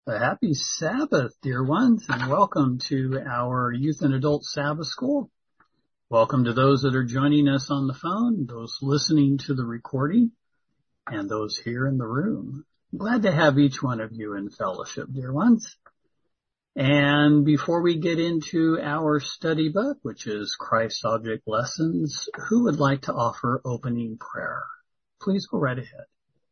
A happy Sabbath, dear ones, and welcome to our Youth and Adult Sabbath School. Welcome to those that are joining us on the phone, those listening to the recording, and those here in the room. Glad to have each one of you in fellowship, dear ones. And before we get into our study book, which is Christ Object Lessons, who would like to offer opening prayer? Please go right ahead.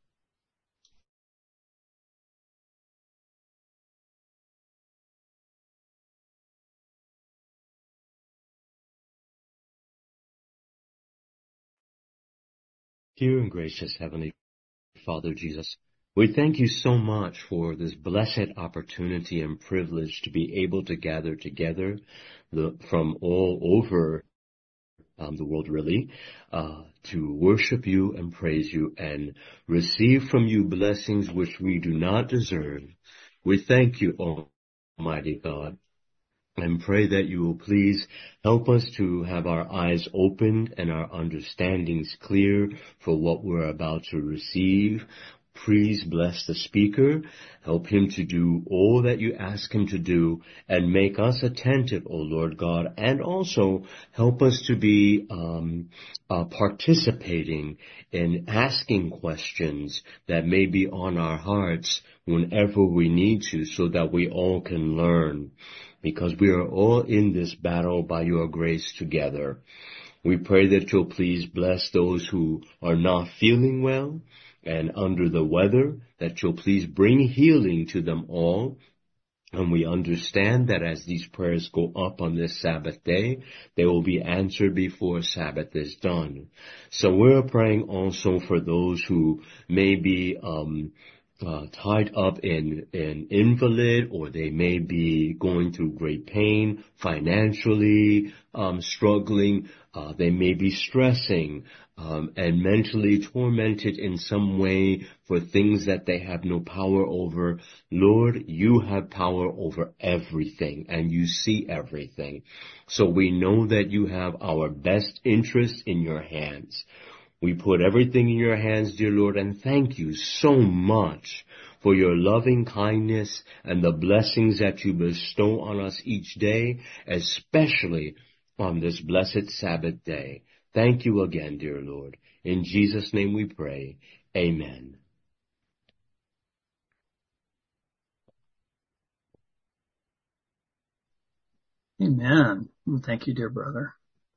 Dear and gracious Heavenly Father Jesus, we thank you so much for this blessed opportunity and privilege to be able to gather together from all over the world, really, to worship you and praise you and receive from you blessings which we do not deserve. We thank you, Almighty God, and pray that you will please help us to have our eyes opened and our understandings clear for what we're about to receive. Please bless the speaker, help him to do all that you ask him to do, and make us attentive, O Lord God, and also help us to be participating in asking questions that may be on our hearts whenever we need to, so that we all can learn. Because we are all in this battle by your grace together. We pray that you'll please bless those who are not feeling well and under the weather, that you'll please bring healing to them all. And we understand that as these prayers go up on this Sabbath day, they will be answered before Sabbath is done. So we're praying also for those who may be tied up in invalid, or they may be going through great pain, financially struggling, they may be stressing and mentally tormented in some way for things that they have no power over. Lord, you have power over everything and you see everything. So we know that you have our best interests in your hands. We put everything in your hands, dear Lord, and thank you so much for your loving kindness and the blessings that you bestow on us each day, especially on this blessed Sabbath day. Thank you again, dear Lord. In Jesus' name we pray. Amen. Amen. Thank you, dear brother.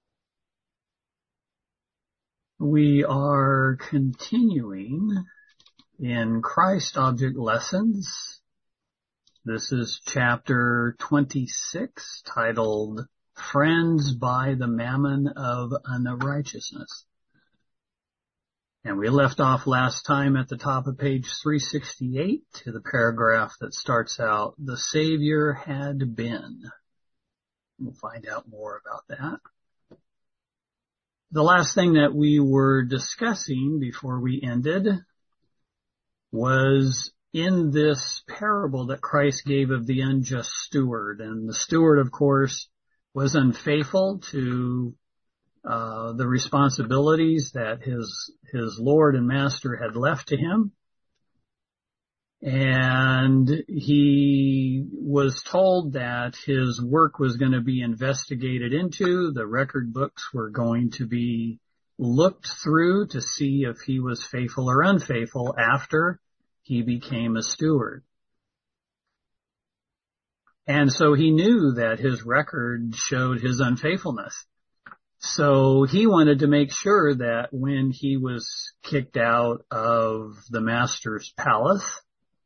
We are continuing in Christ Object Lessons. This is chapter 26, titled Friends by the Mammon of Unrighteousness. And we left off last time at the top of page 368 to the paragraph that starts out, "The Savior had been." We'll find out more about that. The last thing that we were discussing before we ended was in this parable that Christ gave of the unjust steward. And the steward, of course, was unfaithful to the responsibilities that his Lord and Master had left to him. And he was told that his work was going to be investigated into. The record books were going to be looked through to see if he was faithful or unfaithful after he became a steward. And so he knew that his record showed his unfaithfulness. So he wanted to make sure that when he was kicked out of the master's palace,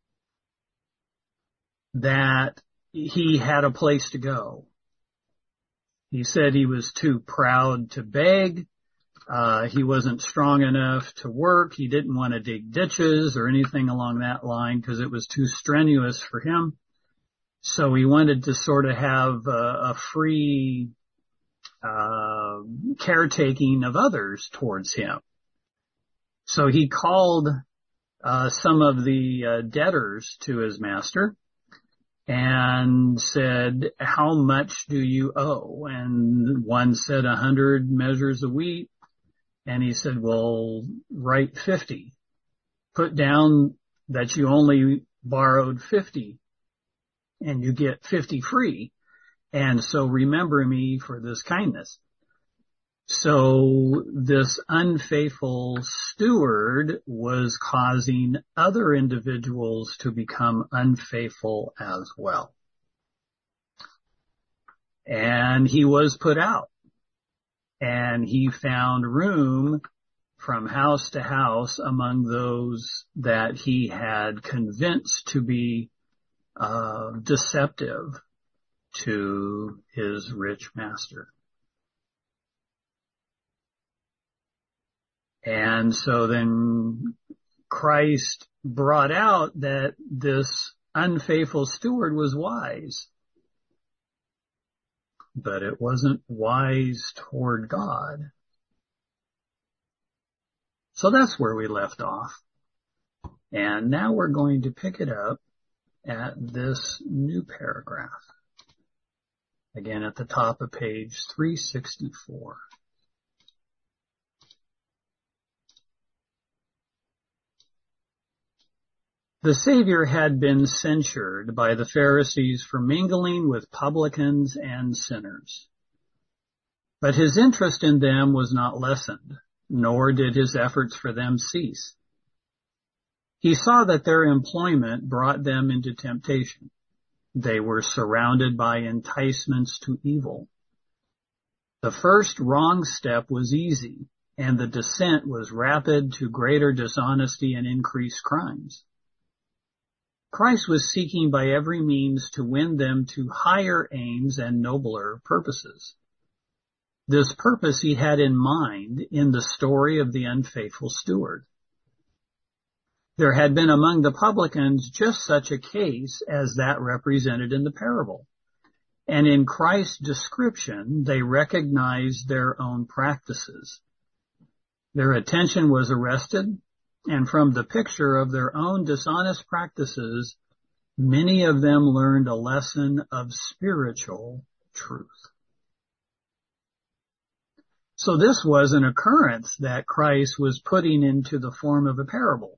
that he had a place to go. He said he was too proud to beg. He wasn't strong enough to work. He didn't want to dig ditches or anything along that line because it was too strenuous for him. So he wanted to sort of have a free caretaking of others towards him. So he called some of the debtors to his master and said, "How much do you owe?" And one said 100 measures of wheat. And he said, "Well, write 50. Put down that you only borrowed 50 and you get 50 free. And so remember me for this kindness. So this unfaithful steward was causing other individuals to become unfaithful as well. And he was put out, and he found room from house to house among those that he had convinced to be deceptive to his rich master. And so then Christ brought out that this unfaithful steward was wise, but it wasn't wise toward God. So that's where we left off. And now we're going to pick it up at this new paragraph. Again, at the top of page 364. The Savior had been censured by the Pharisees for mingling with publicans and sinners. But his interest in them was not lessened, nor did his efforts for them cease. He saw that their employment brought them into temptation. They were surrounded by enticements to evil. The first wrong step was easy, and the descent was rapid to greater dishonesty and increased crimes. Christ was seeking by every means to win them to higher aims and nobler purposes. This purpose he had in mind in the story of the unfaithful steward. There had been among the publicans just such a case as that represented in the parable. And in Christ's description, they recognized their own practices. Their attention was arrested, and from the picture of their own dishonest practices, many of them learned a lesson of spiritual truth. So this was an occurrence that Christ was putting into the form of a parable.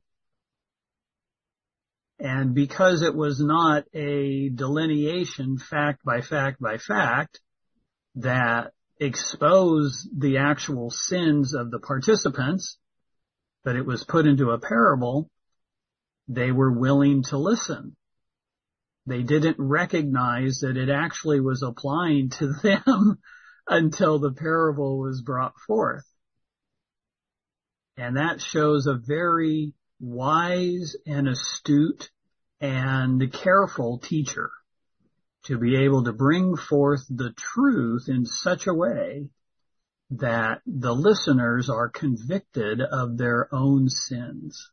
And because it was not a delineation fact by fact by fact that exposed the actual sins of the participants, but it was put into a parable, they were willing to listen. They didn't recognize that it actually was applying to them until the parable was brought forth. And that shows a very wise and astute and careful teacher to be able to bring forth the truth in such a way that the listeners are convicted of their own sins.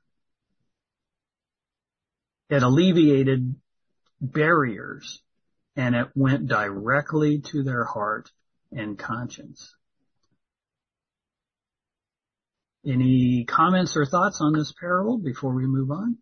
It alleviated barriers, and it went directly to their heart and conscience. Any comments or thoughts on this parable before we move on?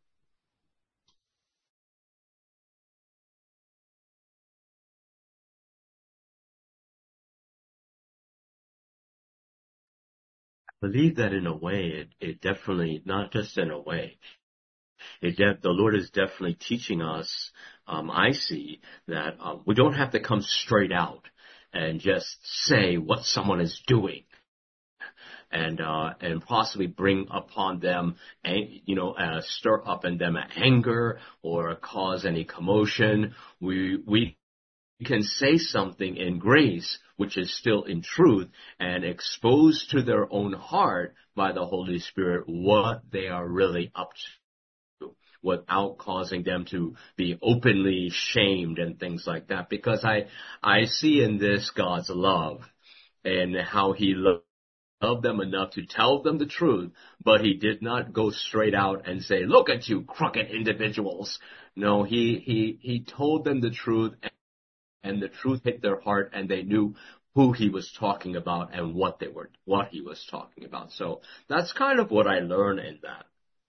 I believe that in a way, it definitely, not just in a way, the Lord is definitely teaching us, I see, that we don't have to come straight out and just say what someone is doing and possibly bring upon them, stir up in them anger or cause any commotion. We can say something in grace, which is still in truth, and expose to their own heart by the Holy Spirit what they are really up to, without causing them to be openly shamed and things like that. Because I see in this God's love and how he loved them enough to tell them the truth, but he did not go straight out and say, look at you crooked individuals. No, he told them the truth, and the truth hit their heart, and they knew who he was talking about and what he was talking about. So that's kind of what I learned in that.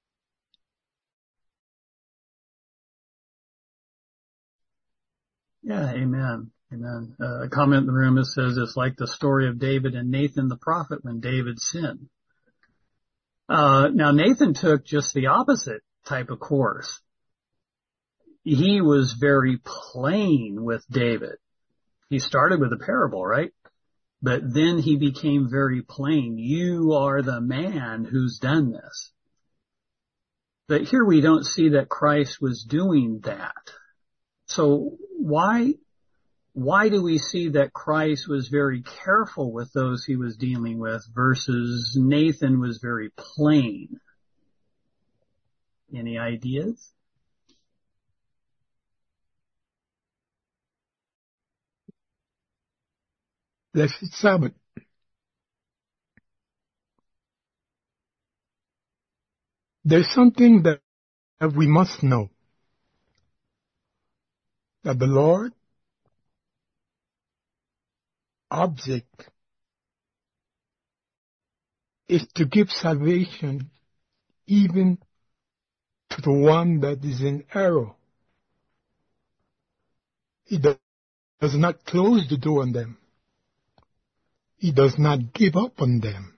Yeah, amen. Amen. A comment in the room, it says it's like the story of David and Nathan the prophet when David sinned. Now Nathan took just the opposite type of course. he was very plain with David. He started with a parable, right? But then he became very plain. You are the man who's done this. But here we don't see that Christ was doing that. So why do we see that Christ was very careful with those he was dealing with versus Nathan was very plain? Any ideas? Let's examine. There's something that we must know. That the Lord's object is to give salvation even to the one that is in error. He does not close the door on them. He does not give up on them.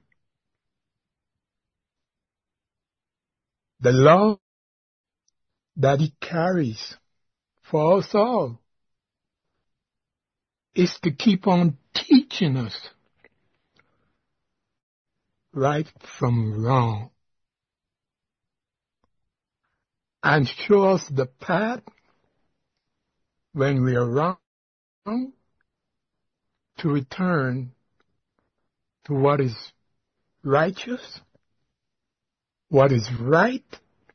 The love that he carries for us all is to keep on teaching us right from wrong and show us the path when we are wrong to return to what is righteous, what is right,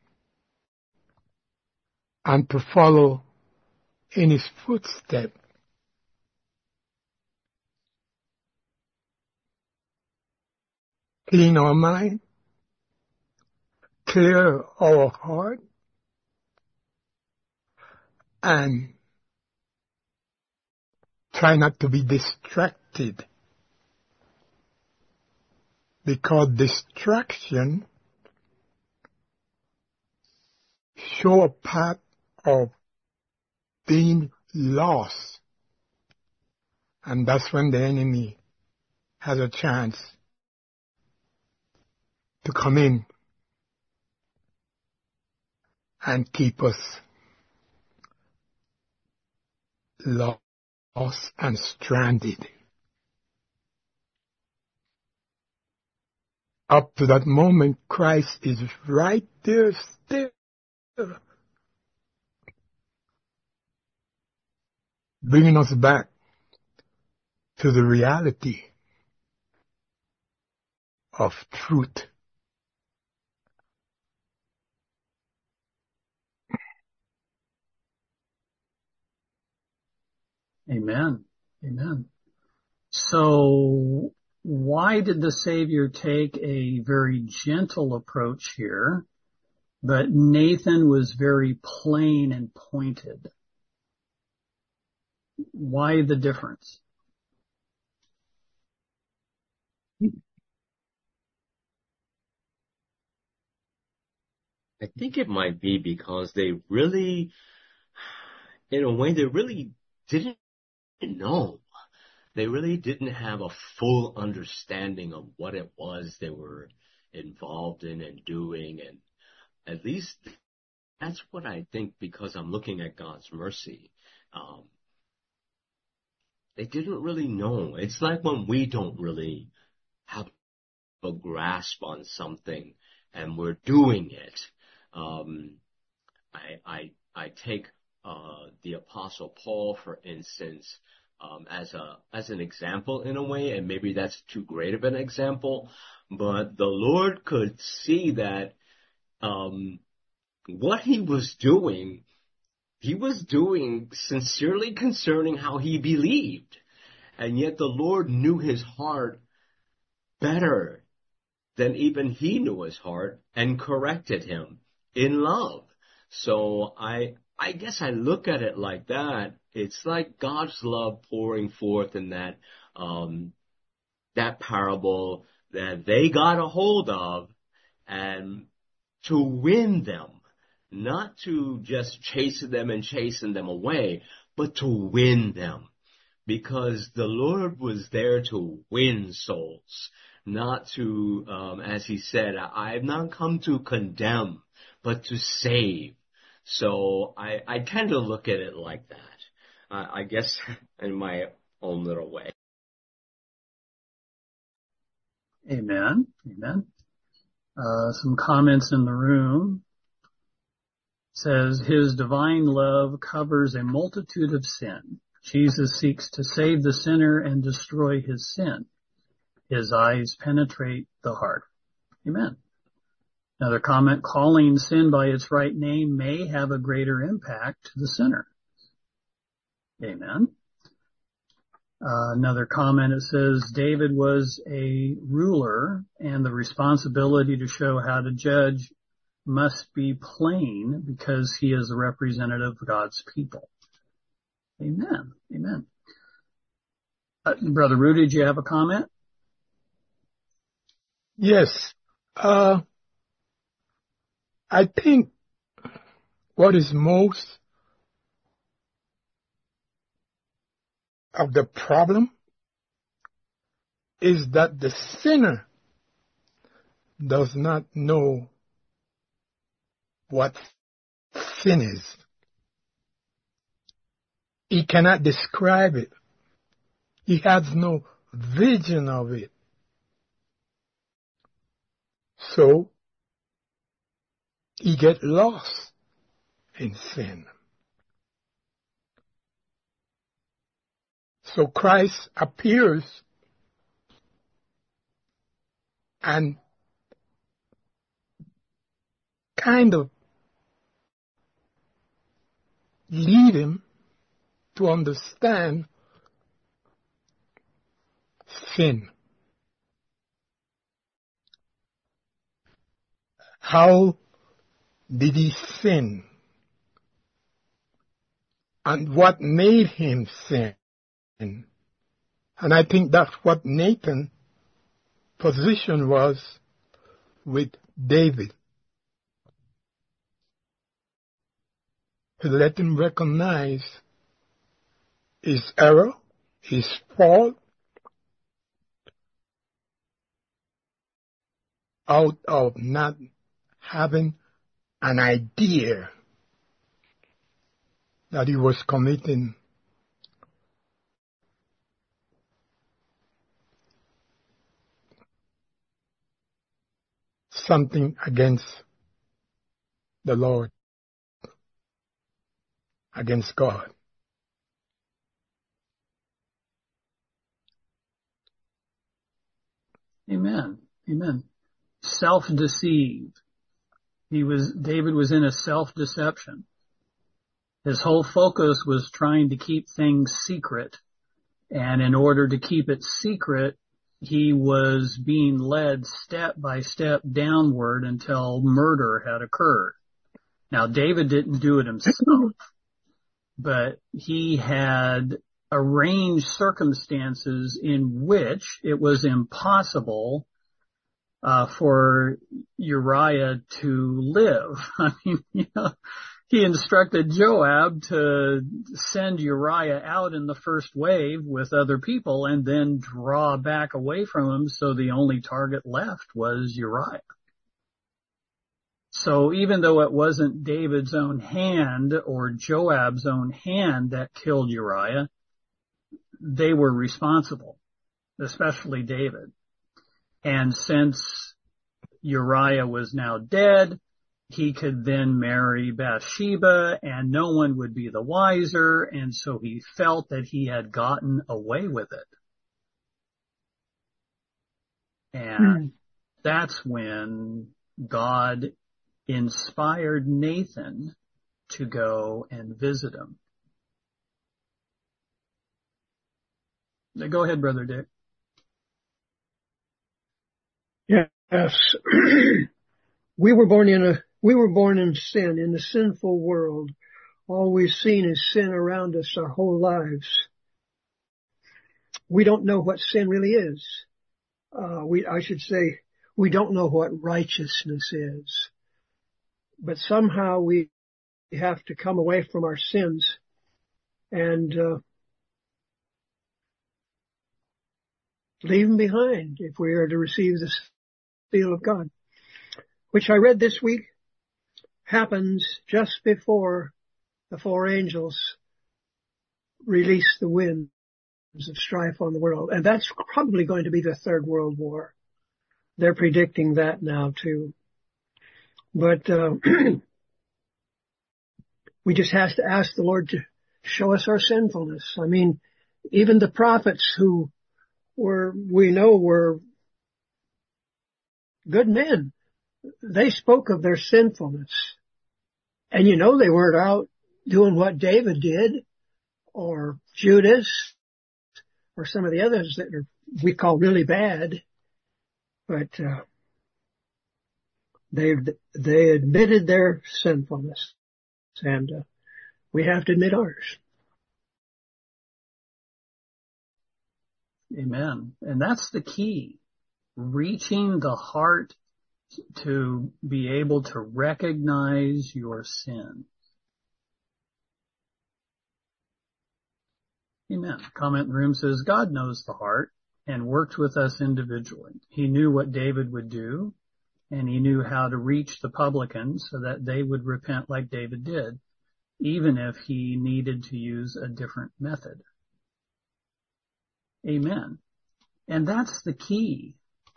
and to follow in his footsteps. Clean our mind, clear our heart, and try not to be distracted, because distraction show a path of being lost, and that's when the enemy has a chance to come in and keep us lost and stranded. Up to that moment, Christ is right there still, bringing us back to the reality of truth. Amen. Amen. So why did the Savior take a very gentle approach here, but Nathan was very plain and pointed? Why the difference? I think it might be because they really, in a way, they really didn't know. They really didn't have a full understanding of what it was they were involved in and doing. And at least that's what I think, because I'm looking at God's mercy. They didn't really know. It's like when we don't really have a grasp on something and we're doing it. I take the Apostle Paul, for instance, as an example in a way, and maybe that's too great of an example, but the Lord could see that what he was doing sincerely concerning how he believed, and yet the Lord knew his heart better than even he knew his heart and corrected him in love. So I guess I look at it like that. It's like God's love pouring forth in that parable that they got a hold of, and to win them, not to just chase them away, but to win them. Because the Lord was there to win souls, not to, as he said, I have not come to condemn, but to save. So I tend to look at it like that. I guess in my own little way. Amen. Amen. Some comments in the room. Says, his divine love covers a multitude of sin. Jesus seeks to save the sinner and destroy his sin. His eyes penetrate the heart. Amen. Another comment, calling sin by its right name may have a greater impact to the sinner. Amen. Another comment, it says, David was a ruler and the responsibility to show how to judge must be plain because he is a representative of God's people. Amen. Amen. Brother Rudy, did you have a comment? Yes. I think what is most of the problem is that the sinner does not know what sin is. He cannot describe it. He has no vision of it. So he gets lost in sin. So Christ appears and kind of lead him to understand sin. How did he sin? And what made him sin? And I think that's what Nathan's position was with David. To let him recognize his error, his fault, out of not having an idea that he was committing something against the Lord, against God. Amen. Amen. Self-deceived. David was in a self-deception. His whole focus was trying to keep things secret. And in order to keep it secret, he was being led step by step downward until murder had occurred. Now, David didn't do it himself, but he had arranged circumstances in which it was impossible for Uriah to live. I mean, he instructed Joab to send Uriah out in the first wave with other people and then draw back away from him, so the only target left was Uriah. So even though it wasn't David's own hand or Joab's own hand that killed Uriah, they were responsible, especially David. And since Uriah was now dead, he could then marry Bathsheba and no one would be the wiser, and so he felt that he had gotten away with it. And that's when God inspired Nathan to go and visit him. Go ahead, Brother Dick. Yes. We were born in sin, in the sinful world. All we've seen is sin around us our whole lives. We don't know what sin really is. I should say, we don't know what righteousness is. But somehow we have to come away from our sins and leave them behind if we are to receive the seal of God, which I read this week. happens just before the four angels release the winds of strife on the world. And that's probably going to be the Third World War. They're predicting that now too. But we just have to ask the Lord to show us our sinfulness. I mean, even the prophets who we know were good men, they spoke of their sinfulness. And you know they weren't out doing what David did, or Judas, or some of the others that we call really bad. But they admitted their sinfulness, and we have to admit ours. Amen. And that's the key. Reaching the heart to be able to recognize your sin. Amen. Comment in the room says, God knows the heart and worked with us individually. He knew what David would do, and he knew how to reach the publicans so that they would repent like David did, even if he needed to use a different method. Amen. And that's the key.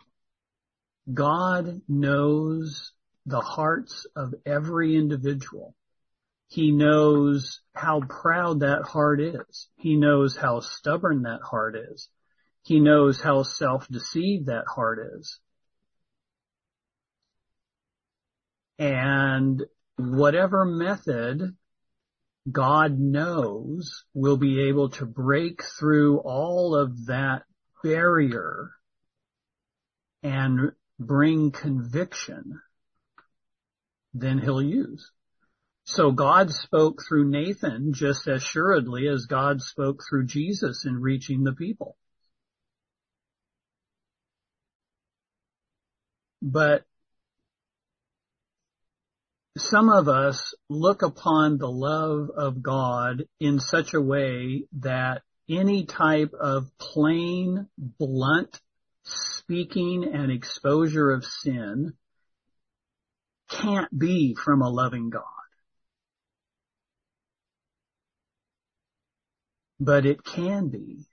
God knows the hearts of every individual. He knows how proud that heart is. He knows how stubborn that heart is. He knows how self-deceived that heart is. And whatever method God knows will be able to break through all of that barrier and bring conviction, then he'll use. So God spoke through Nathan just as assuredly as God spoke through Jesus in reaching the people. But some of us look upon the love of God in such a way that any type of plain, blunt speaking and exposure of sin can't be from a loving God. But it can be.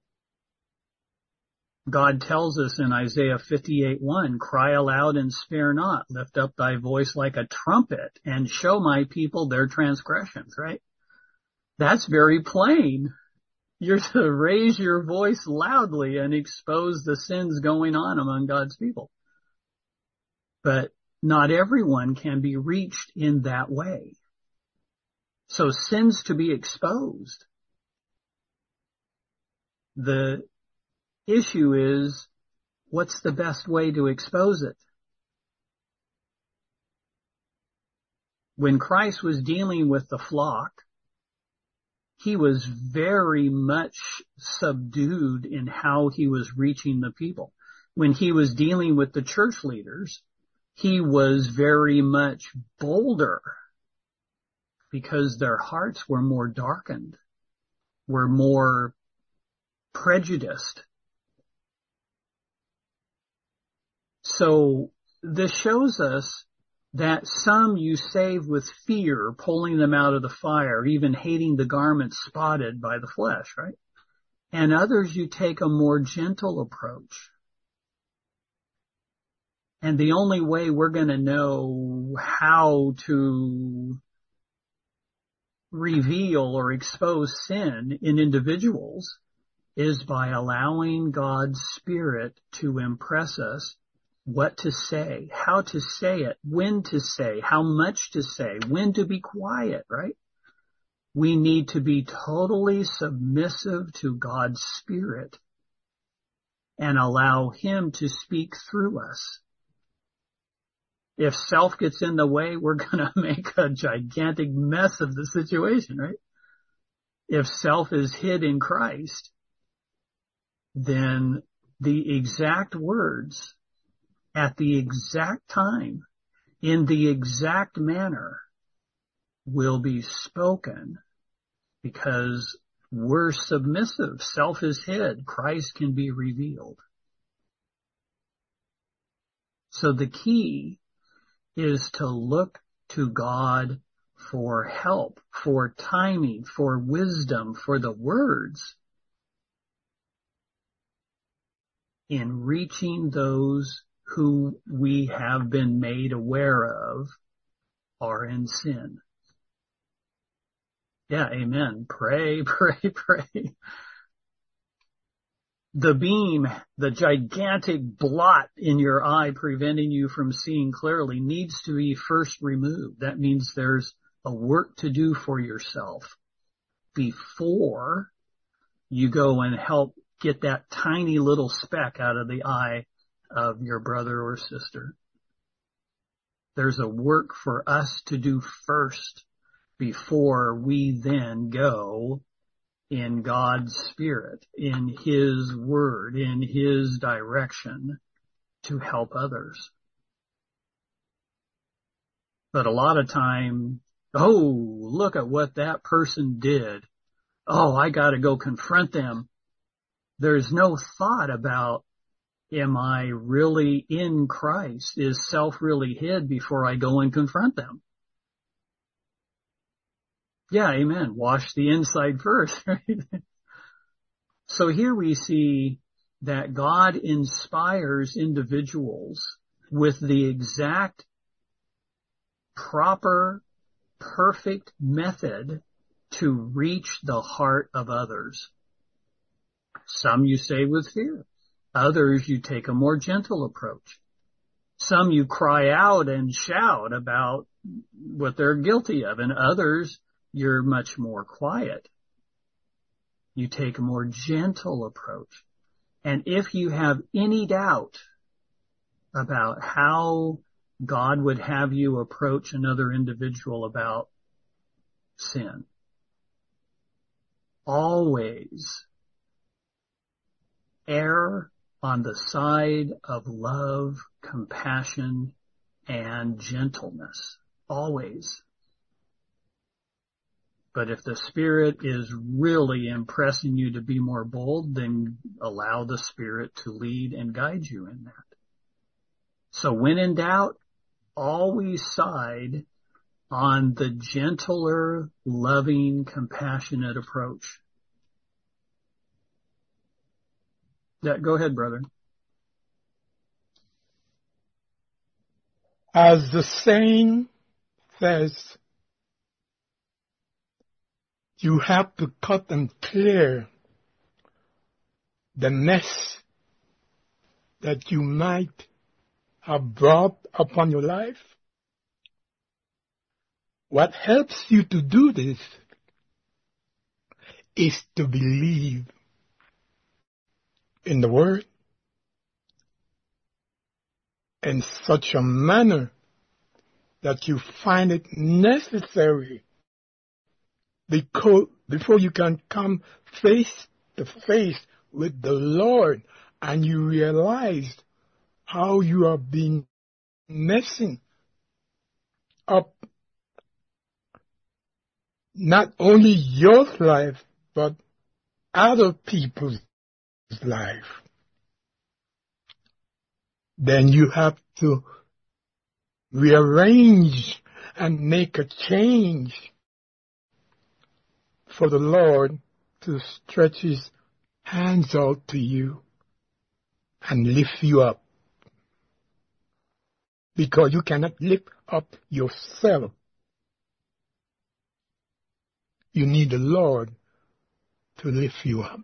God tells us in Isaiah 58:1, cry aloud and spare not, lift up thy voice like a trumpet and show my people their transgressions, right? That's very plain. You're to raise your voice loudly and expose the sins going on among God's people. But not everyone can be reached in that way. So sin's to be exposed. The issue is, what's the best way to expose it? When Christ was dealing with the flock, he was very much subdued in how he was reaching the people. When he was dealing with the church leaders, he was very much bolder because their hearts were more darkened, were more prejudiced. So this shows us that some you save with fear, pulling them out of the fire, even hating the garments spotted by the flesh, right? And others you take a more gentle approach. And the only way we're going to know how to reveal or expose sin in individuals is by allowing God's Spirit to impress us what to say, how to say it, when to say, how much to say, when to be quiet, right? We need to be totally submissive to God's Spirit and allow Him to speak through us. If self gets in the way, we're going to make a gigantic mess of the situation, right? If self is hid in Christ, then the exact words at the exact time, in the exact manner, will be spoken because we're submissive. Self is hid. Christ can be revealed. So the key is to look to God for help, for timing, for wisdom, for the words in reaching those who we have been made aware of are in sin. Yeah, amen. Pray, pray, pray. The beam, the gigantic blot in your eye preventing you from seeing clearly needs to be first removed. That means there's a work to do for yourself before you go and help get that tiny little speck out of the eye of your brother or sister. There's a work for us to do first before we then go in God's Spirit, in His Word, in His direction to help others. But a lot of time, oh, look at what that person did. Oh, I got to go confront them. There's no thought about, am I really in Christ? Is self really hid before I go and confront them? Yeah, amen. Wash the inside first, right? So here we see that God inspires individuals with the exact, proper, perfect method to reach the heart of others. Some you say with fear. Others you take a more gentle approach. Some you cry out and shout about what they're guilty of, and others you're much more quiet. You take a more gentle approach. And if you have any doubt about how God would have you approach another individual about sin, always err on the side of love, compassion, and gentleness. Always. But if the Spirit is really impressing you to be more bold, then allow the Spirit to lead and guide you in that. So when in doubt, always side on the gentler, loving, compassionate approach. Yeah, go ahead, brother. As the saying says, you have to cut and clear the mess that you might have brought upon your life. What helps you to do this is to believe in the Word in such a manner that you find it necessary before you can come face to face with the Lord and you realize how you have been messing up not only your life but other people's life. Then you have to rearrange and make a change for the Lord to stretch His hands out to you and lift you up. Because you cannot lift up yourself. You need the Lord to lift you up.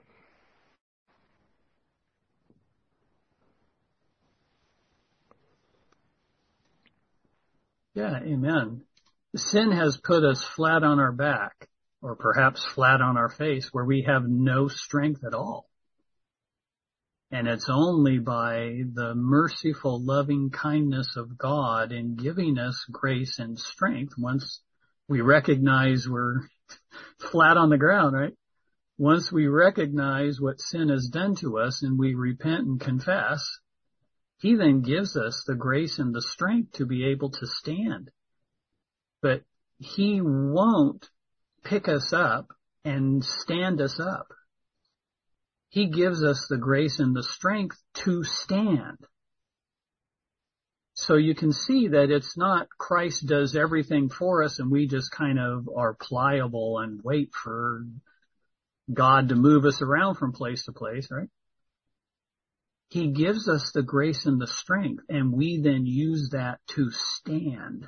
Yeah, amen. Sin has put us flat on our back, or perhaps flat on our face, where we have no strength at all. And it's only by the merciful, loving kindness of God in giving us grace and strength, once we recognize we're flat on the ground, right? Once we recognize what sin has done to us and we repent and confess, He then gives us the grace and the strength to be able to stand. But He won't pick us up and stand us up. He gives us the grace and the strength to stand. So you can see that it's not Christ does everything for us and we just kind of are pliable and wait for God to move us around from place to place, right? He gives us the grace and the strength, and we then use that to stand.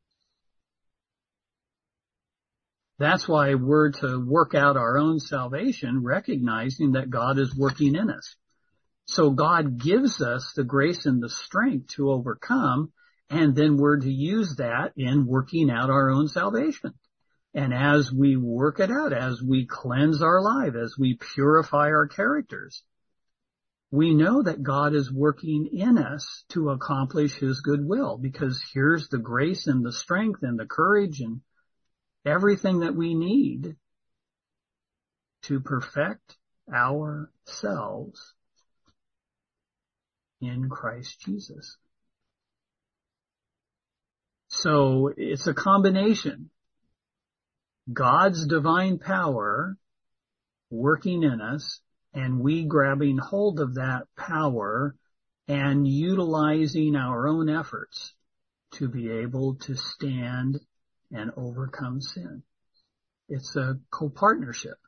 That's why we're to work out our own salvation, recognizing that God is working in us. So God gives us the grace and the strength to overcome, and then we're to use that in working out our own salvation. And as we work it out, as we cleanse our life, as we purify our characters, we know that God is working in us to accomplish His good will, because here's the grace and the strength and the courage and everything that we need to perfect ourselves in Christ Jesus. So it's a combination. God's divine power working in us, and we grabbing hold of that power and utilizing our own efforts to be able to stand and overcome sin. It's a co-partnership.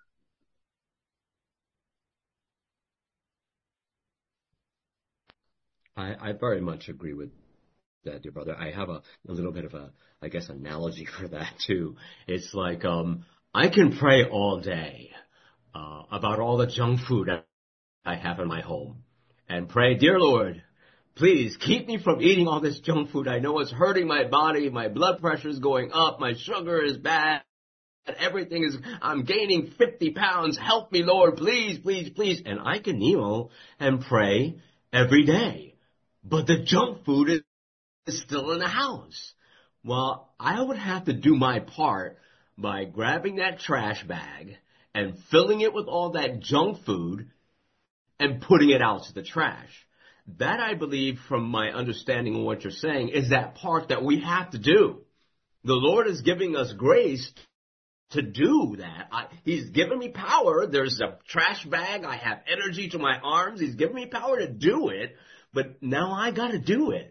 I very much agree with that, dear brother. I have a little bit of a, I guess, analogy for that too. It's like, I can pray all day, about all the junk food I have in my home and pray, dear Lord, please keep me from eating all this junk food. I know it's hurting my body. My blood pressure is going up. My sugar is bad. Everything is, I'm gaining 50 pounds. Help me, Lord, please, please, please. And I can kneel and pray every day. But the junk food is still in the house. Well, I would have to do my part by grabbing that trash bag and filling it with all that junk food and putting it out to the trash. That, I believe, from my understanding of what you're saying, is that part that we have to do. The Lord is giving us grace to do that. He's given me power. There's a trash bag. I have energy to my arms. He's given me power to do it, but now I got to do it.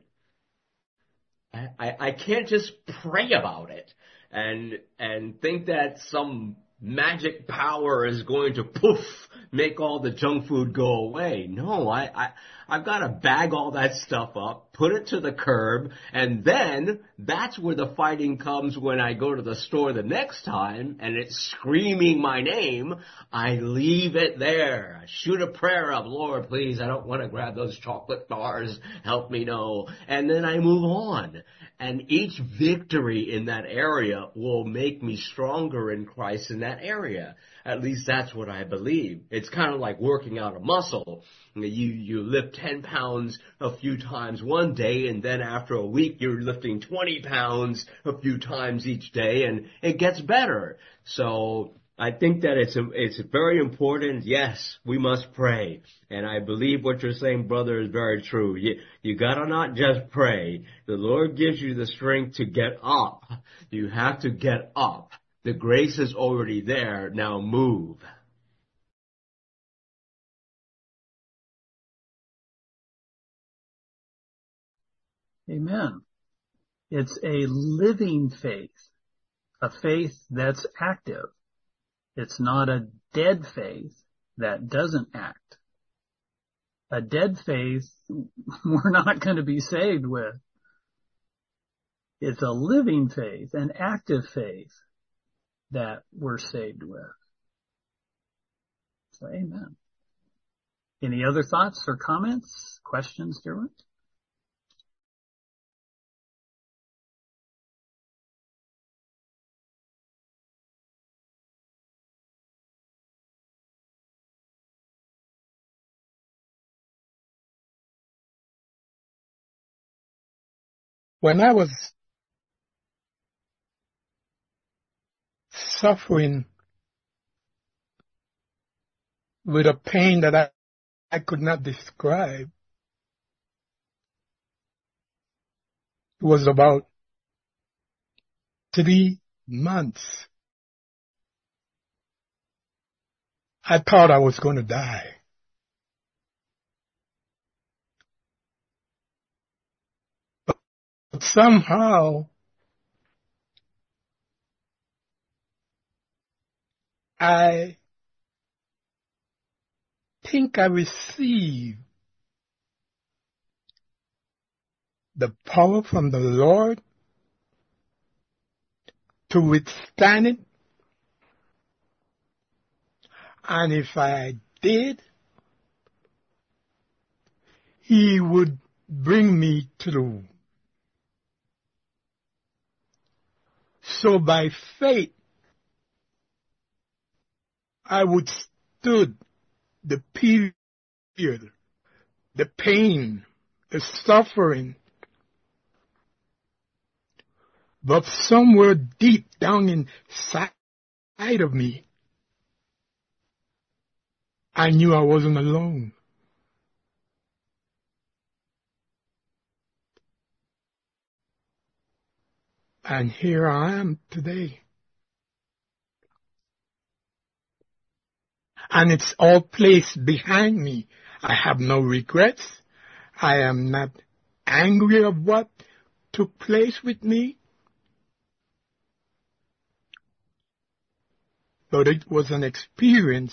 I can't just pray about it and think that some magic power is going to poof, make all the junk food go away. No, I've got to bag all that stuff up, put it to the curb, and then that's where the fighting comes when I go to the store the next time and it's screaming my name. I leave it there. I shoot a prayer up, Lord, please, I don't want to grab those chocolate bars. Help me, no. And then I move on. And each victory in that area will make me stronger in Christ in that area. At least that's what I believe. It's kind of like working out a muscle. You lift 10 pounds a few times one day, and then after a week you're lifting 20 pounds a few times each day, and it gets better. So I think that it's very important. Yes, we must pray. And I believe what you're saying, brother, is very true. You gotta not just pray. The Lord gives you the strength to get up. You have to get up. The grace is already there. Now move. Amen. It's a living faith, a faith that's active. It's not a dead faith that doesn't act. A dead faith we're not going to be saved with. It's a living faith, an active faith that we're saved with. So, amen. Any other thoughts or comments, questions, dear ones? When I was suffering with a pain that I could not describe, it was about 3 months. I thought I was going to die. somehow I think I received the power from the Lord to withstand it. And if I did, He would bring me through. So by faith, I withstood the period, the pain, the suffering. But somewhere deep down inside of me, I knew I wasn't alone. And here I am today. And it's all placed behind me. I have no regrets. I am not angry of what took place with me. But it was an experience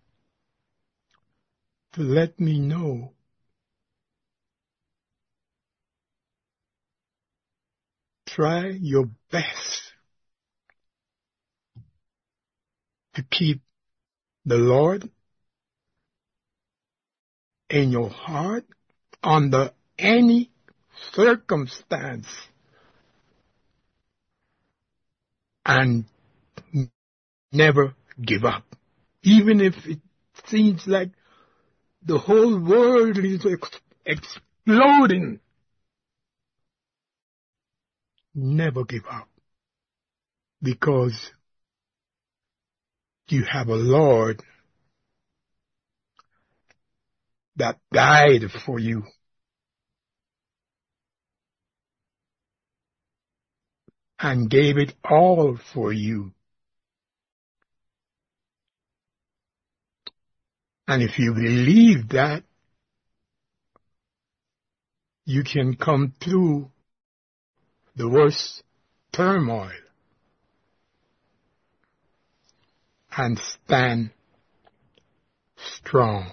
to let me know try your best to keep the Lord in your heart under any circumstance and never give up. Even if it seems like the whole world is exploding, never give up. Because you have a Lord that died for you. And gave it all for you. And if you believe that, you can come through the worst turmoil and stand strong.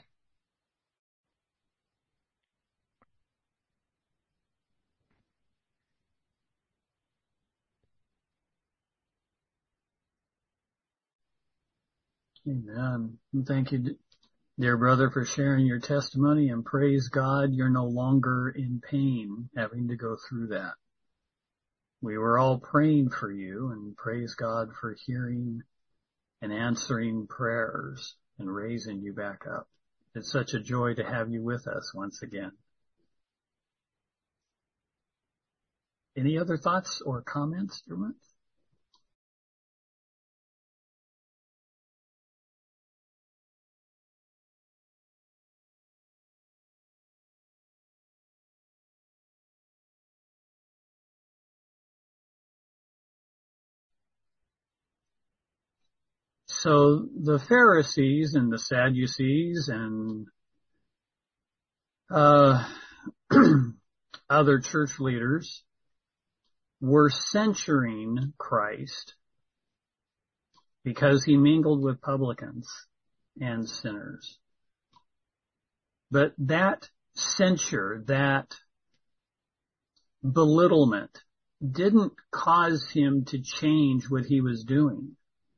Amen. And thank you, dear brother, for sharing your testimony, and praise God you're no longer in pain having to go through that. We were all praying for you, and praise God for hearing and answering prayers and raising you back up. It's such a joy to have you with us once again. Any other thoughts or comments, Dermot? So the Pharisees and the Sadducees and other church leaders were censuring Christ because he mingled with publicans and sinners. But that censure, that belittlement, didn't cause him to change what he was doing.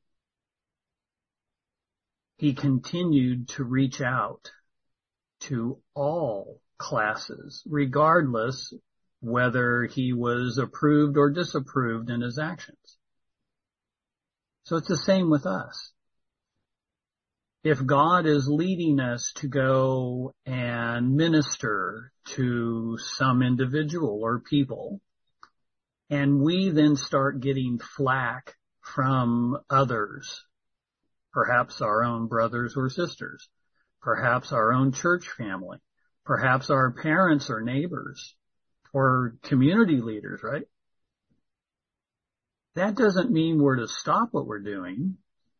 He continued to reach out to all classes, regardless whether he was approved or disapproved in his actions. So it's the same with us. If God is leading us to go and minister to some individual or people, and we then start getting flack from others, perhaps our own brothers or sisters, perhaps our own church family, perhaps our parents or neighbors or community leaders, right? That doesn't mean we're to stop what we're doing.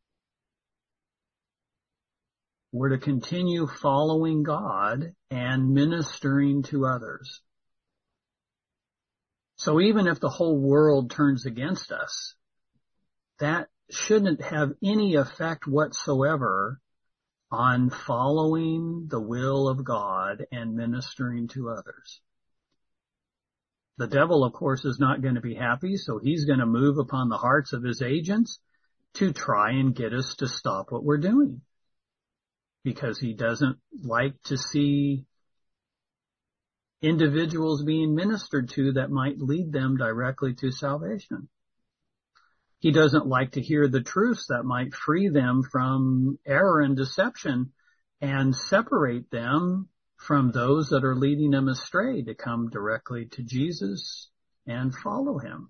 We're to continue following God and ministering to others. So even if the whole world turns against us, that shouldn't have any effect whatsoever on following the will of God and ministering to others. The devil, of course, is not going to be happy, so he's going to move upon the hearts of his agents to try and get us to stop what we're doing, because he doesn't like to see individuals being ministered to that might lead them directly to salvation. He doesn't like to hear the truths that might free them from error and deception and separate them from those that are leading them astray to come directly to Jesus and follow him.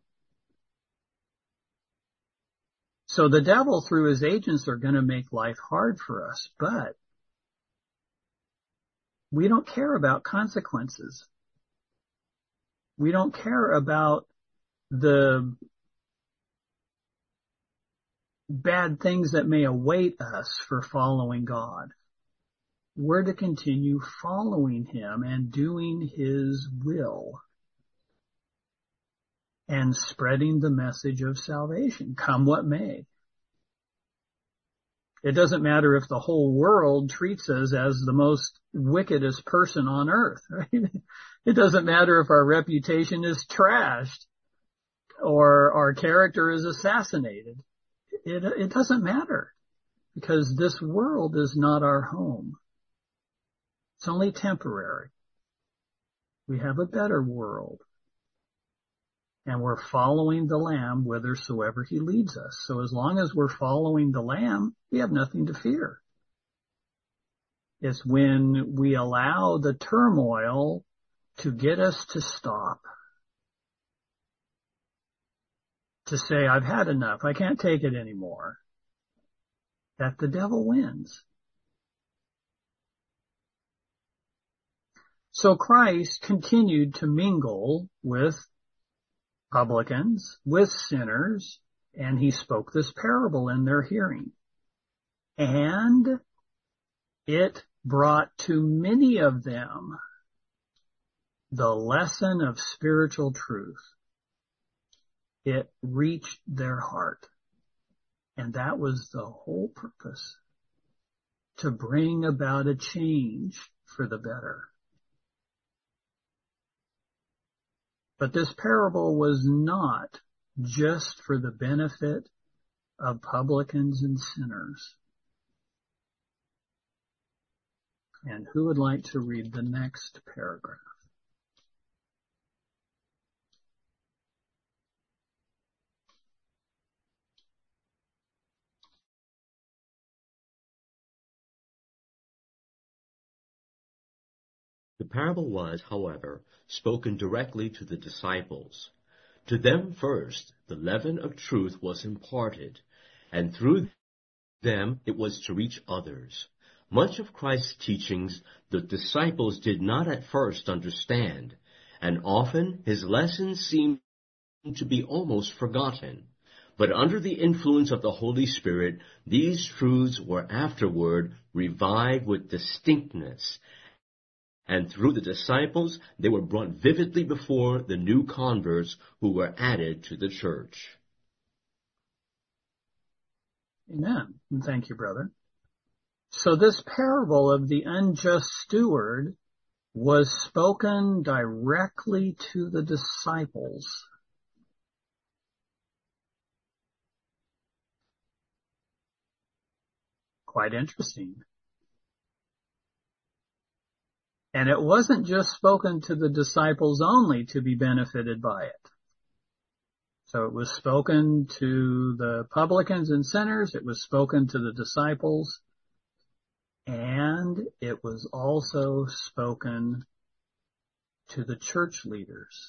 So the devil, through his agents, are going to make life hard for us, but we don't care about consequences. We don't care about the bad things that may await us for following God. We're to continue following him and doing his will and spreading the message of salvation, come what may. It doesn't matter if the whole world treats us as the most wickedest person on earth, right? It doesn't matter if our reputation is trashed or our character is assassinated. It doesn't matter, because this world is not our home. It's only temporary. We have a better world, and we're following the Lamb whithersoever he leads us. So as long as we're following the Lamb, we have nothing to fear. It's when we allow the turmoil to get us to stop, to say, I've had enough, I can't take it anymore, that the devil wins. So Christ continued to mingle with publicans, with sinners, and he spoke this parable in their hearing. And it brought to many of them the lesson of spiritual truth. It reached their heart. And that was the whole purpose, to bring about a change for the better. But this parable was not just for the benefit of publicans and sinners. And who would like to read the next paragraph? The parable was, however, spoken directly to the disciples. To them first the leaven of truth was imparted, and through them it was to reach others. Much of Christ's teachings the disciples did not at first understand, and often his lessons seemed to be almost forgotten. But under the influence of the Holy Spirit, these truths were afterward revived with distinctness, and through the disciples they were brought vividly before the new converts who were added to the church. Amen. And thank you, brother. So this parable of the unjust steward was spoken directly to the disciples. Quite interesting. And it wasn't just spoken to the disciples only to be benefited by it. So it was spoken to the publicans and sinners, it was spoken to the disciples, and it was also spoken to the church leaders.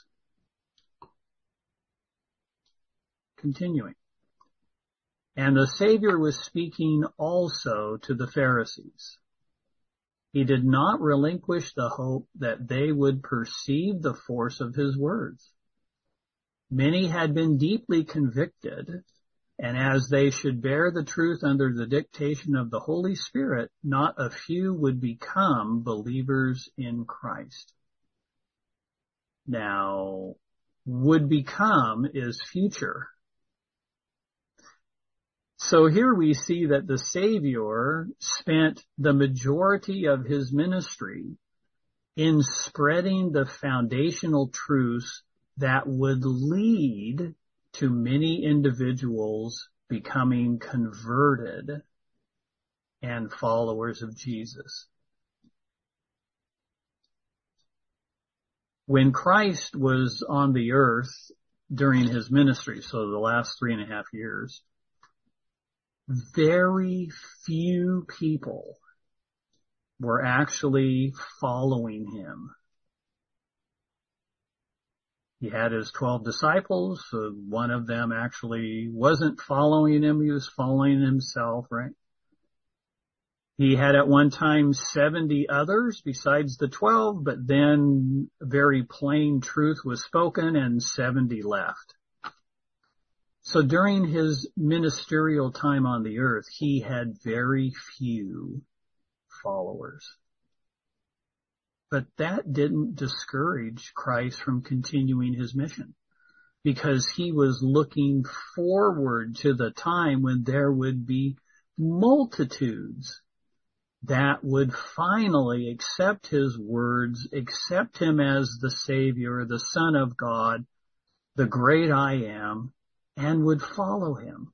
Continuing. And the Savior was speaking also to the Pharisees. He did not relinquish the hope that they would perceive the force of his words. Many had been deeply convicted, and as they should bear the truth under the dictation of the Holy Spirit, not a few would become believers in Christ. Now, would become is future. So here we see that the Savior spent the majority of his ministry in spreading the foundational truths that would lead to many individuals becoming converted and followers of Jesus. When Christ was on the earth during his ministry, so the last 3.5 years, very few people were actually following him. He had his 12 disciples. So one of them actually wasn't following him. He was following himself, right? He had at one time 70 others besides the 12, but then very plain truth was spoken and 70 left. So during his ministerial time on the earth, he had very few followers. But that didn't discourage Christ from continuing his mission, because he was looking forward to the time when there would be multitudes that would finally accept his words, accept him as the Savior, the Son of God, the great I am, and would follow him.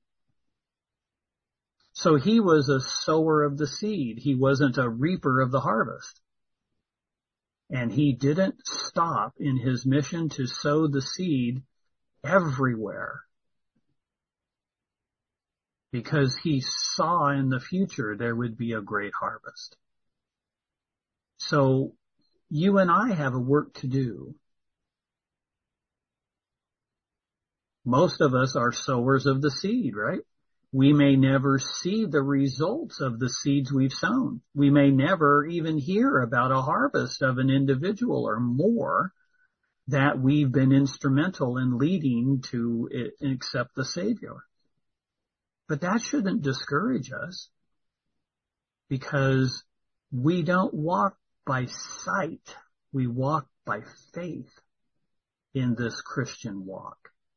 So he was a sower of the seed. He wasn't a reaper of the harvest. And he didn't stop in his mission to sow the seed everywhere, because he saw in the future there would be a great harvest. So you and I have a work to do. Most of us are sowers of the seed, right? We may never see the results of the seeds we've sown. We may never even hear about a harvest of an individual or more that we've been instrumental in leading to accept the Savior. But that shouldn't discourage us, because we don't walk by sight. We walk by faith in this Christian walk.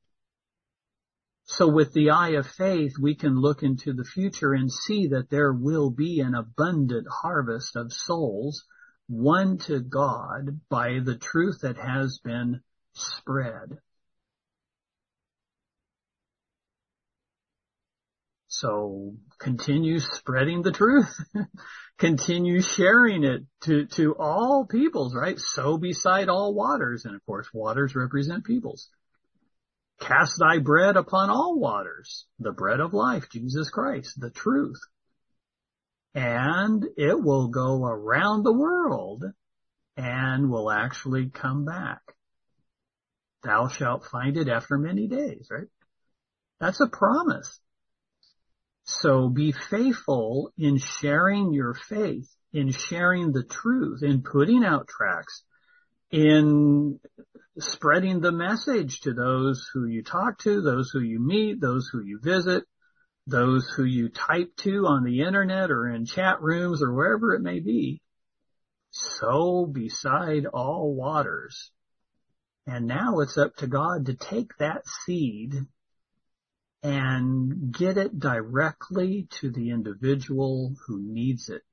So with the eye of faith, we can look into the future and see that there will be an abundant harvest of souls won to God by the truth that has been spread. So continue spreading the truth. Continue sharing it to all peoples, right? Sow beside all waters. And of course, waters represent peoples. Cast thy bread upon all waters, the bread of life, Jesus Christ, the truth. And it will go around the world and will actually come back. Thou shalt find it after many days, right? That's a promise. So be faithful in sharing your faith, in sharing the truth, in putting out tracts, in spreading the message to those who you talk to, those who you meet, those who you visit, those who you type to on the internet or in chat rooms or wherever it may be. Sow beside all waters. And now it's up to God to take that seed and get it directly to the individual who needs it.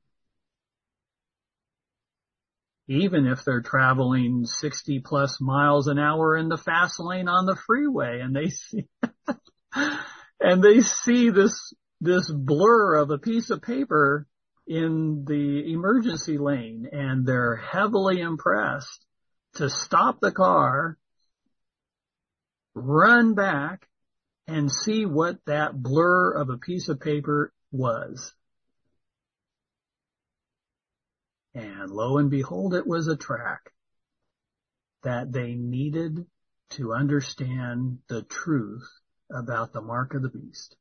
Even if they're traveling 60 plus miles an hour in the fast lane on the freeway and they see this blur of a piece of paper in the emergency lane, and they're heavily impressed to stop the car, run back, and see what that blur of a piece of paper was. And lo and behold, it was a track that they needed to understand the truth about the mark of the beast.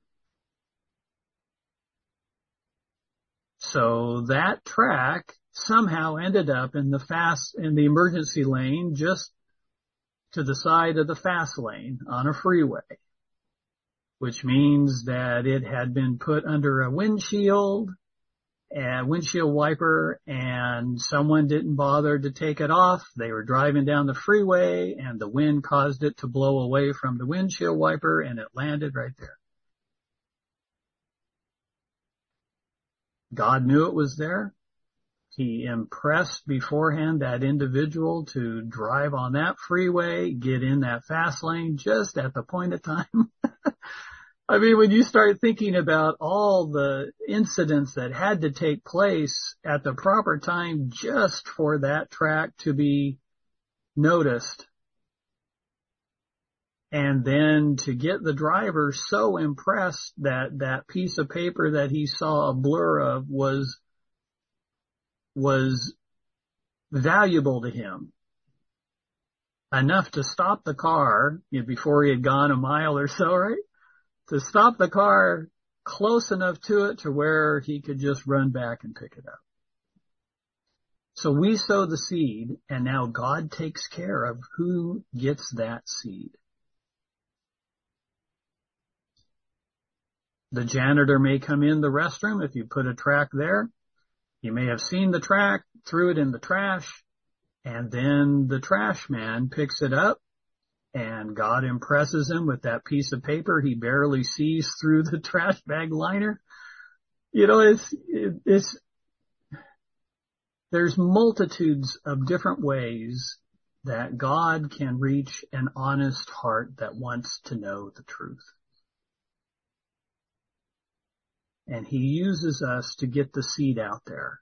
So that track somehow ended up in the emergency lane, just to the side of the fast lane on a freeway, which means that it had been put under a windshield a windshield wiper and someone didn't bother to take it off. They were driving down the freeway and the wind caused it to blow away from the windshield wiper and it landed right there. God knew it was there. He impressed beforehand that individual to drive on that freeway, get in that fast lane just at the point of time. I mean, when you start thinking about all the incidents that had to take place at the proper time just for that track to be noticed, and then to get the driver so impressed that that piece of paper that he saw a blur of was valuable to him, enough to stop the car before he had gone a mile or so, right? To stop the car close enough to it to where he could just run back and pick it up. So we sow the seed, and now God takes care of who gets that seed. The janitor may come in the restroom if you put a track there. You may have seen the track, threw it in the trash, and then the trash man picks it up, and God impresses him with that piece of paper he barely sees through the trash bag liner. You know, there's multitudes of different ways that God can reach an honest heart that wants to know the truth. And he uses us to get the seed out there.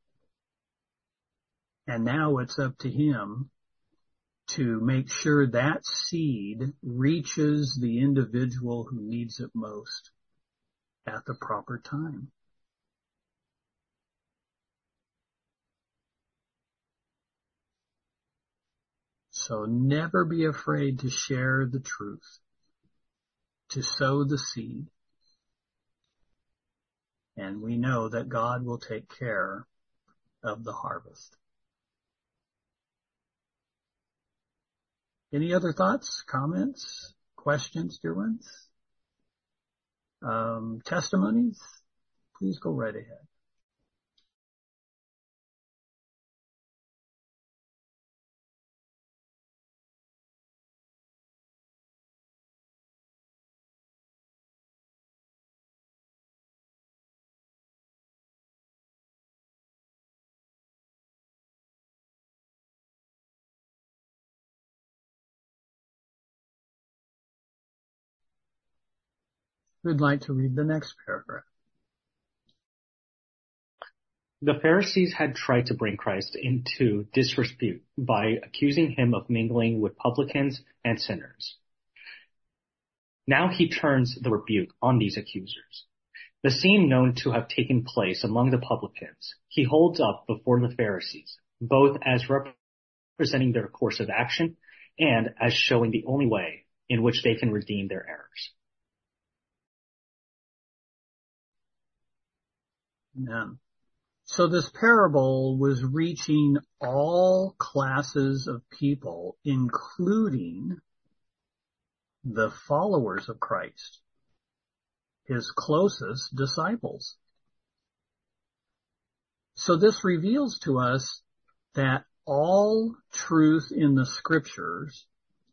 And now it's up to him to make sure that seed reaches the individual who needs it most at the proper time. So never be afraid to share the truth, to sow the seed. And we know that God will take care of the harvest. Any other thoughts, comments, questions, dear ones? Testimonies? Please go right ahead. Who'd like to read the next paragraph? The Pharisees had tried to bring Christ into disrepute by accusing him of mingling with publicans and sinners. Now he turns the rebuke on these accusers. The scene known to have taken place among the publicans, he holds up before the Pharisees, both as representing their course of action and as showing the only way in which they can redeem their errors. Amen. So this parable was reaching all classes of people, including the followers of Christ, his closest disciples. So this reveals to us that all truth in the scriptures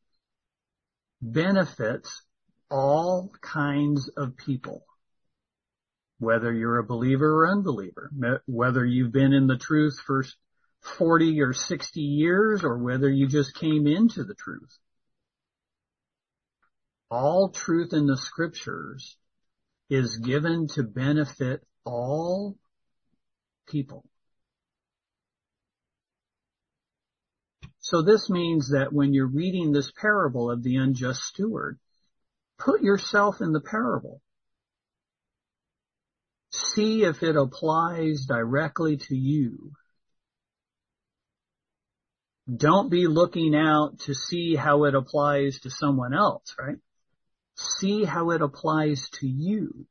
benefits all kinds of people. Whether you're a believer or unbeliever, whether you've been in the truth for 40 or 60 years, or whether you just came into the truth. All truth in the scriptures is given to benefit all people. So this means that when you're reading this parable of the unjust steward, put yourself in the parable. See if it applies directly to you. Don't be looking out to see how it applies to someone else, right? See how it applies to you.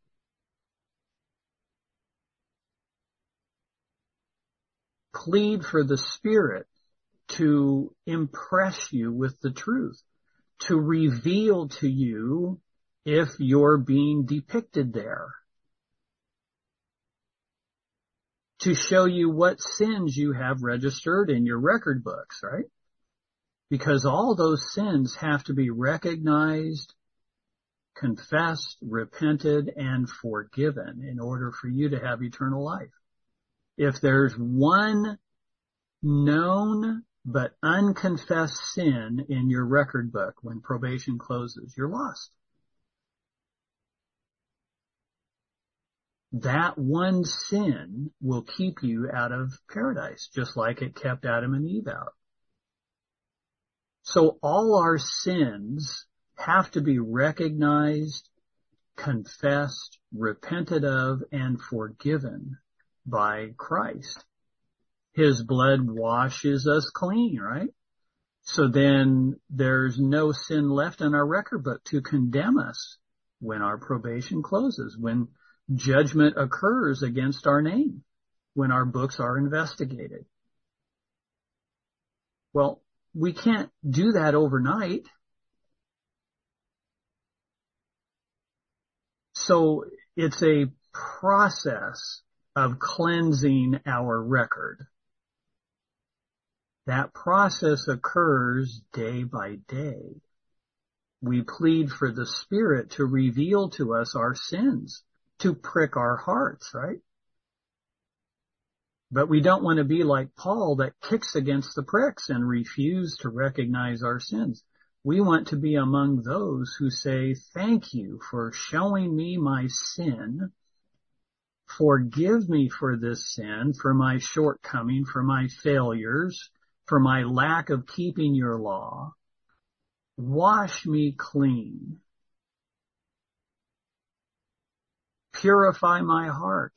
Plead for the Spirit to impress you with the truth, to reveal to you if you're being depicted there. to show you what sins you have registered in your record books, right? Because all those sins have to be recognized, confessed, repented, and forgiven in order for you to have eternal life. If there's one known but unconfessed sin in your record book when probation closes, you're lost. That one sin will keep you out of paradise, just like it kept Adam and Eve out. So all our sins have to be recognized, confessed, repented of, and forgiven by Christ. His blood washes us clean, right? So then there's no sin left in our record book to condemn us when our probation closes, when judgment occurs against our name, when our books are investigated. Well, we can't do that overnight. So it's a process of cleansing our record. That process occurs day by day. We plead for the Spirit to reveal to us our sins, to prick our hearts, right? But we don't want to be like Paul that kicks against the pricks and refuse to recognize our sins. We want to be among those who say, thank you for showing me my sin. Forgive me for this sin, for my shortcoming, for my failures, for my lack of keeping your law. Wash me clean. Purify my heart.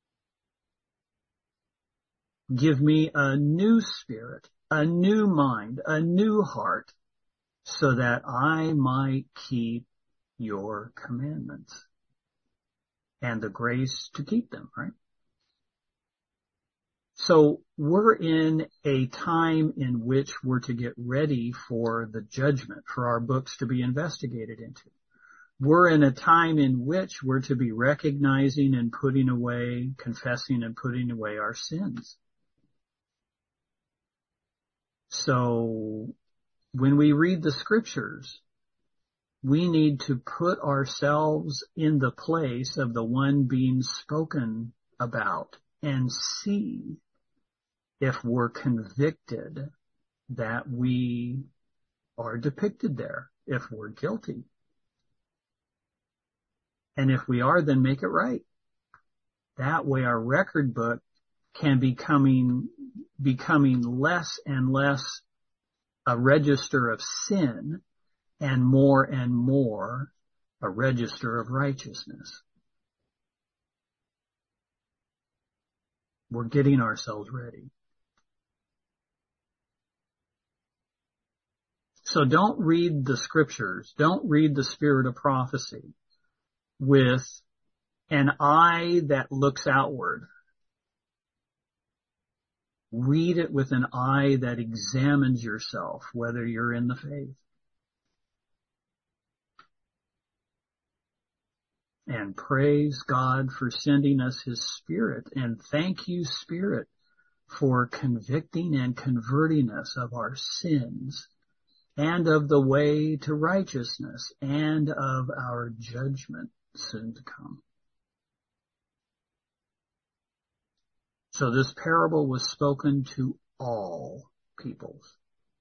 Give me a new spirit, a new mind, a new heart, so that I might keep your commandments and the grace to keep them, right? So we're in a time in which we're to get ready for the judgment, for our books to be investigated into. We're in a time in which we're to be recognizing and putting away, confessing and putting away our sins. So when we read the scriptures, we need to put ourselves in the place of the one being spoken about and see if we're convicted that we are depicted there, if we're guilty. And if we are, then make it right. That way our record book can becoming less and less a register of sin and more a register of righteousness. We're getting ourselves ready. So don't read the scriptures, don't read the spirit of prophecy with an eye that looks outward. Read it with an eye that examines yourself, whether you're in the faith. And praise God for sending us His Spirit. And thank you, Spirit, for convicting and converting us of our sins and of the way to righteousness and of our judgment soon to come. So this parable was spoken to all peoples.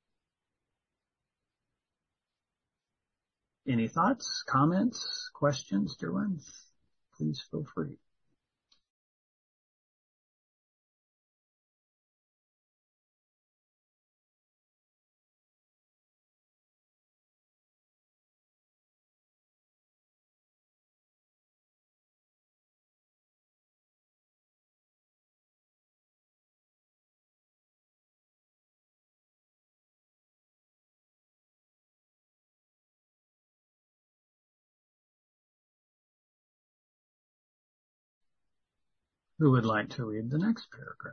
Any thoughts, comments, questions, dear ones? Please feel free. Who would like to read the next paragraph?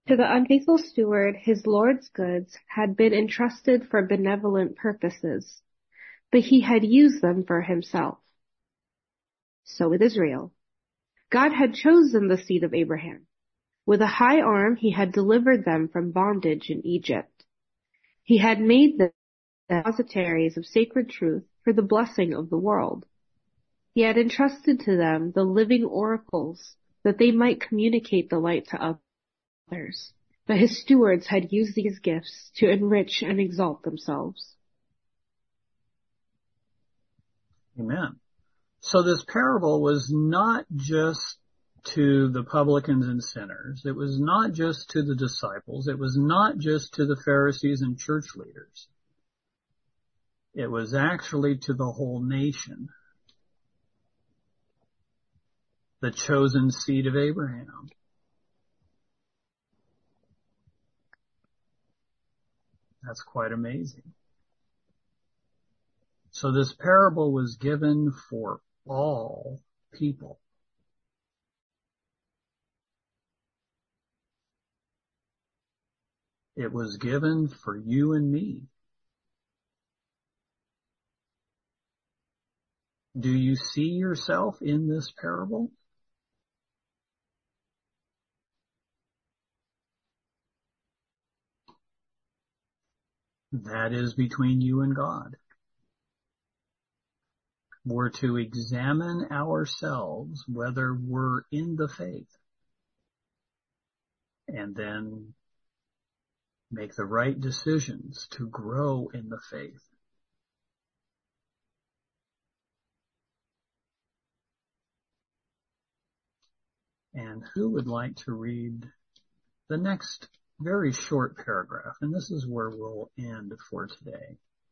To the unfaithful steward, his Lord's goods had been entrusted for benevolent purposes, but he had used them for himself. So with Israel. God had chosen the seed of Abraham. With a high arm, he had delivered them from bondage in Egypt. He had made them depositaries of sacred truth for the blessing of the world. He had entrusted to them the living oracles that they might communicate the light to others. But his stewards had used these gifts to enrich and exalt themselves. Amen. So this parable was not just to the publicans and sinners. It was not just to the disciples. It was not just to the Pharisees and church leaders. It was actually to the whole nation. The chosen seed of Abraham. That's quite amazing. So this parable was given for all people. It was given for you and me. Do you see yourself in this parable? That is between you and God. We're to examine ourselves whether we're in the faith and then make the right decisions to grow in the faith. And who would like to read the next very short paragraph? And this is where we'll end for today.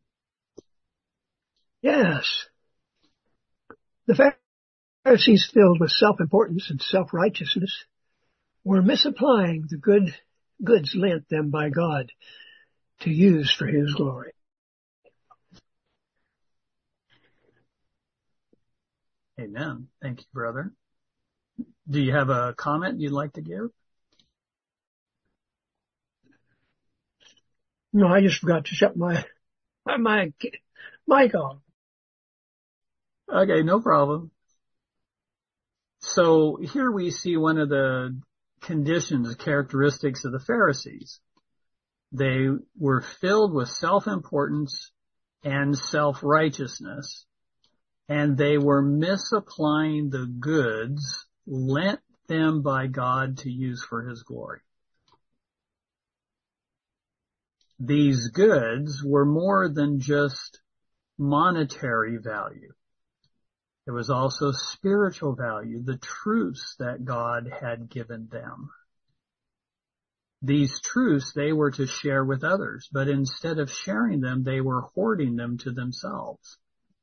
Yes. The Pharisees, filled with self-importance and self-righteousness, were misapplying the goods lent them by God to use for his glory. Amen. Thank you, brother. Do you have a comment you'd like to give? No, I just forgot to shut my mic off. Okay, no problem. So here we see one of the conditions, characteristics of the Pharisees. They were filled with self-importance and self-righteousness, and they were misapplying the goods lent them by God to use for his glory. These goods were more than just monetary value. There was also spiritual value, the truths that God had given them. These truths they were to share with others, but instead of sharing them, they were hoarding them to themselves.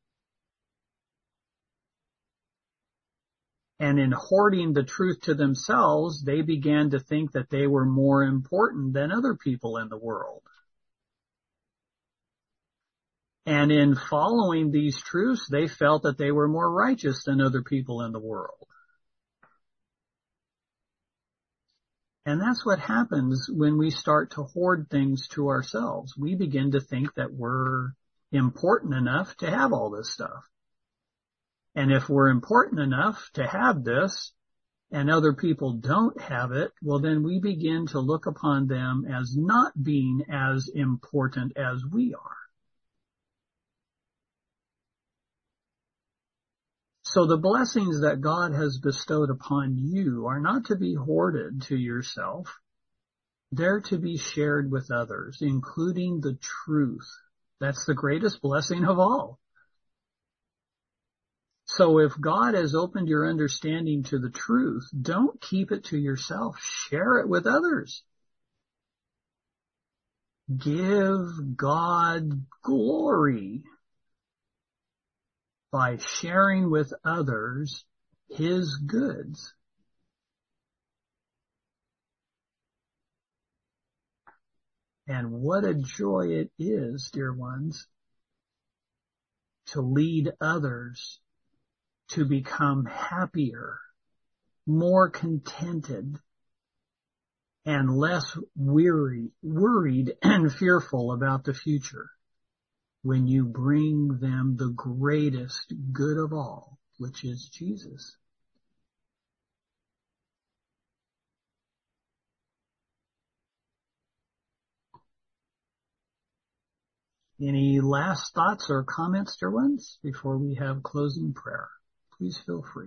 And in hoarding the truth to themselves, they began to think that they were more important than other people in the world. And in following these truths, they felt that they were more righteous than other people in the world. And that's what happens when we start to hoard things to ourselves. We begin to think that we're important enough to have all this stuff. And if we're important enough to have this and other people don't have it, well, then we begin to look upon them as not being as important as we are. So the blessings that God has bestowed upon you are not to be hoarded to yourself. They're to be shared with others, including the truth. That's the greatest blessing of all. So if God has opened your understanding to the truth, don't keep it to yourself. Share it with others. Give God glory by sharing with others his goods. And what a joy it is, dear ones, to lead others to become happier, more contented, and less worried and fearful about the future when you bring them the greatest good of all, which is Jesus. Any last thoughts or comments, dear ones, before we have closing prayer? Please feel free.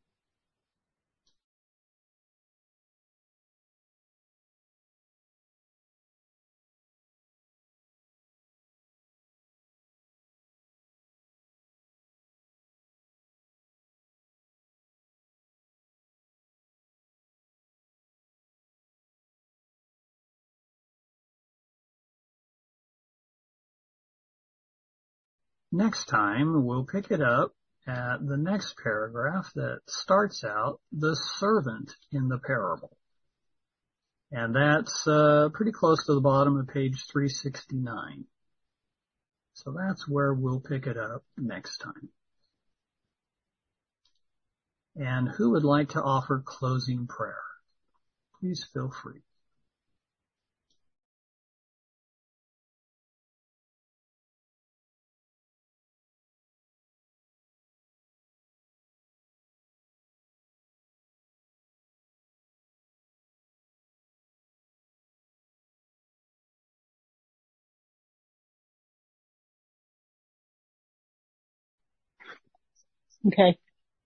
Next time, we'll pick it up at the next paragraph that starts out the servant in the parable. And that's pretty close to the bottom of page 369. So that's where we'll pick it up next time. And who would like to offer closing prayer? Please feel free. Okay.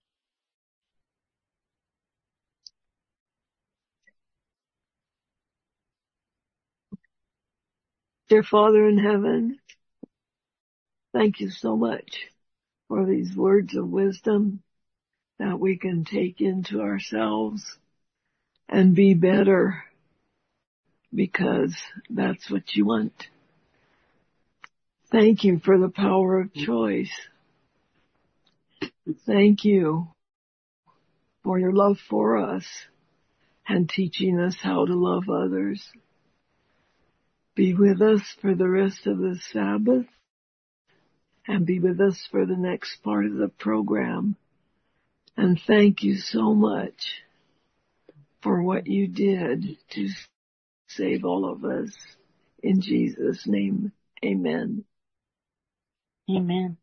Dear Father in heaven, thank you so much for these words of wisdom that we can take into ourselves and be better, because that's what you want. Thank you for the power of choice. Thank you for your love for us and teaching us how to love others. Be with us for the rest of the Sabbath and be with us for the next part of the program. And thank you so much for what you did to save all of us. In Jesus' name, amen. Amen.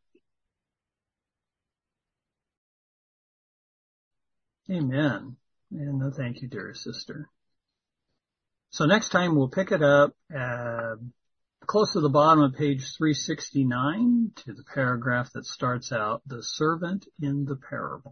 Amen. And thank you, dear sister. So next time we'll pick it up close to the bottom of page 369 to the paragraph that starts out, the servant in the parable.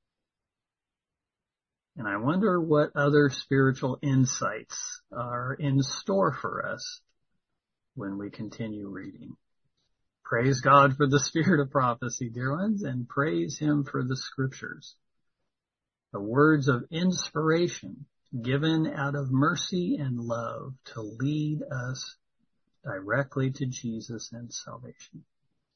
And I wonder what other spiritual insights are in store for us when we continue reading. Praise God for the spirit of prophecy, dear ones, and praise Him for the scriptures. The words of inspiration given out of mercy and love to lead us directly to Jesus and salvation.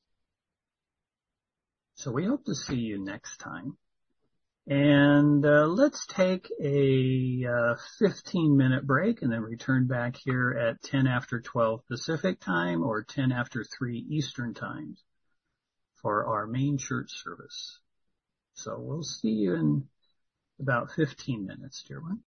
So we hope to see you next time. And let's take a 15-minute break and then return back here at 10 after 12 Pacific time or 10 after 3 Eastern time for our main church service. So we'll see you in about 15 minutes, dear one.